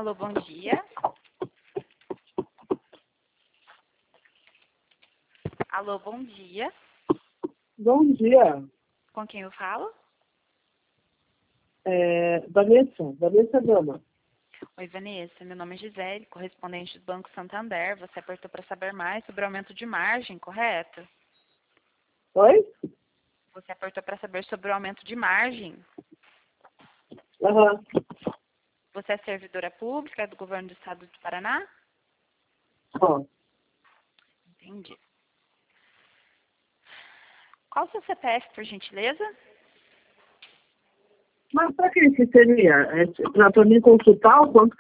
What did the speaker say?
Alô, bom dia. Alô, bom dia. Bom dia. Com quem eu falo? Vanessa Gama. Oi, Vanessa. Meu nome é Gisele, correspondente do Banco Santander. Você apertou para saber mais sobre o aumento de margem, correto? Oi? Você apertou para saber sobre o aumento de margem. Aham. Você é servidora pública do governo do estado do Paraná? Ó, Entendi. Qual o seu CPF, por gentileza? mas para que seria? Para mim consultar o quanto